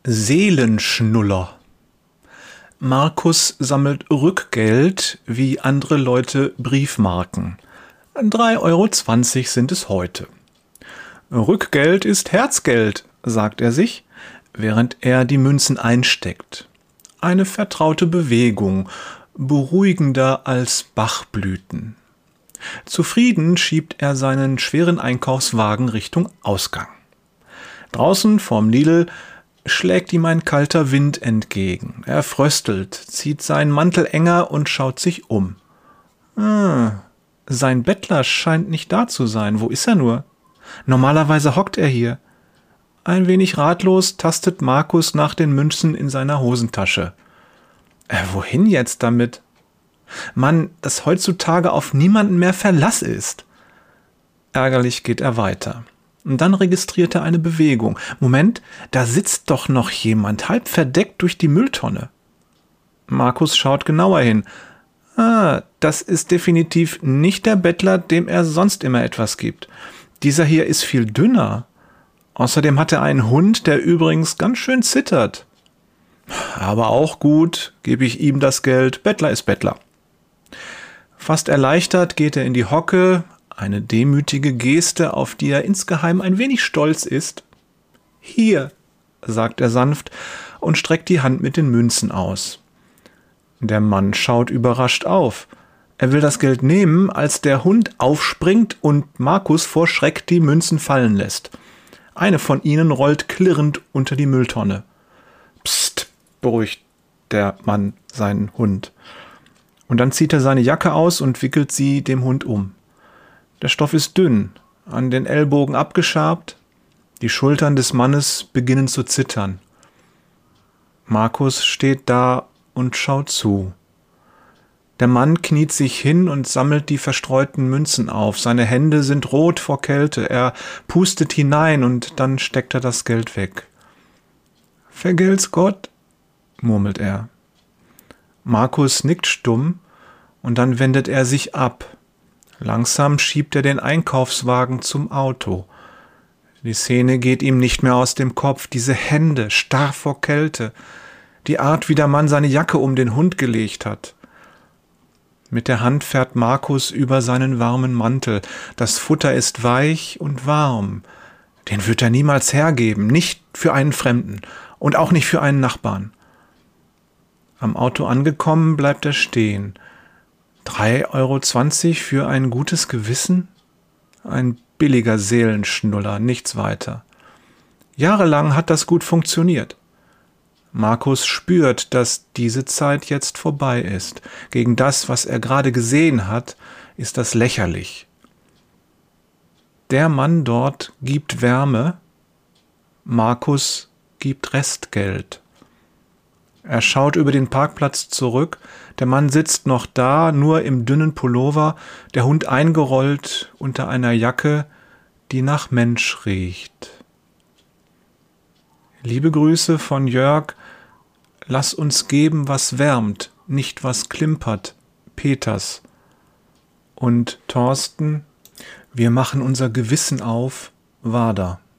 Seelenschnuller. Markus sammelt Rückgeld wie andere Leute Briefmarken. 3,20 € sind es heute. Rückgeld ist Herzgeld, sagt er sich, während er die Münzen einsteckt. Eine vertraute Bewegung, beruhigender als Bachblüten. Zufrieden schiebt er seinen schweren Einkaufswagen Richtung Ausgang. Draußen vorm Lidl schlägt ihm ein kalter Wind entgegen. Er fröstelt, zieht seinen Mantel enger und schaut sich um. Sein Bettler scheint nicht da zu sein. Wo ist er nur? Normalerweise hockt er hier. Ein wenig ratlos tastet Markus nach den Münzen in seiner Hosentasche. Wohin jetzt damit? Mann, dass heutzutage auf niemanden mehr Verlass ist. Ärgerlich geht er weiter. Und dann registriert er eine Bewegung. Moment, da sitzt doch noch jemand, halb verdeckt durch die Mülltonne. Markus schaut genauer hin. Das ist definitiv nicht der Bettler, dem er sonst immer etwas gibt. Dieser hier ist viel dünner. Außerdem hat er einen Hund, der übrigens ganz schön zittert. Aber auch gut, gebe ich ihm das Geld. Bettler ist Bettler. Fast erleichtert geht er in die Hocke, eine demütige Geste, auf die er insgeheim ein wenig stolz ist. Hier, sagt er sanft und streckt die Hand mit den Münzen aus. Der Mann schaut überrascht auf. Er will das Geld nehmen, als der Hund aufspringt und Markus vor Schreck die Münzen fallen lässt. Eine von ihnen rollt klirrend unter die Mülltonne. Psst, beruhigt der Mann seinen Hund. Und dann zieht er seine Jacke aus und wickelt sie dem Hund um. Der Stoff ist dünn, an den Ellbogen abgeschabt. Die Schultern des Mannes beginnen zu zittern. Markus steht da und schaut zu. Der Mann kniet sich hin und sammelt die verstreuten Münzen auf. Seine Hände sind rot vor Kälte. Er pustet hinein und dann steckt er das Geld weg. »Vergelt's Gott«, murmelt er. Markus nickt stumm und dann wendet er sich ab. Langsam schiebt er den Einkaufswagen zum Auto. Die Szene geht ihm nicht mehr aus dem Kopf. Diese Hände, starr vor Kälte. Die Art, wie der Mann seine Jacke um den Hund gelegt hat. Mit der Hand fährt Markus über seinen warmen Mantel. Das Futter ist weich und warm. Den wird er niemals hergeben, nicht für einen Fremden und auch nicht für einen Nachbarn. Am Auto angekommen bleibt er stehen. 3,20 € für ein gutes Gewissen? Ein billiger Seelenschnuller, nichts weiter. Jahrelang hat das gut funktioniert. Markus spürt, dass diese Zeit jetzt vorbei ist. Gegen das, was er gerade gesehen hat, ist das lächerlich. Der Mann dort gibt Wärme, Markus gibt Restgeld. Er schaut über den Parkplatz zurück, der Mann sitzt noch da, nur im dünnen Pullover, der Hund eingerollt unter einer Jacke, die nach Mensch riecht. Liebe Grüße von Jörg, lass uns geben, was wärmt, nicht was klimpert, Peters. Und Thorsten, wir machen unser Gewissen auf, Wader.